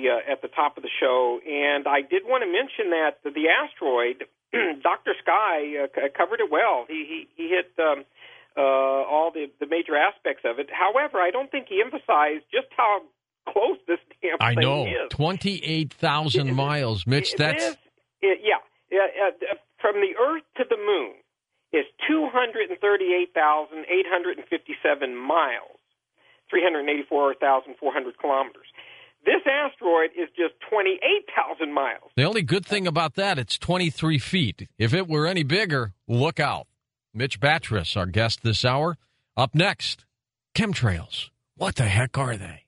the top of the show, and I did want to mention that the asteroid, Dr. Sky covered it well. He hit all the major aspects of it. However, I don't think he emphasized just how close this damn thing is. I know, 28,000 miles, Mitch. From the Earth to the Moon is 238,857 miles, 384,400 kilometers. This asteroid is just 28,000 miles. The only good thing about that, it's 23 feet. If it were any bigger, look out. Mitch Batris, our guest this hour. Up next, chemtrails. What the heck are they?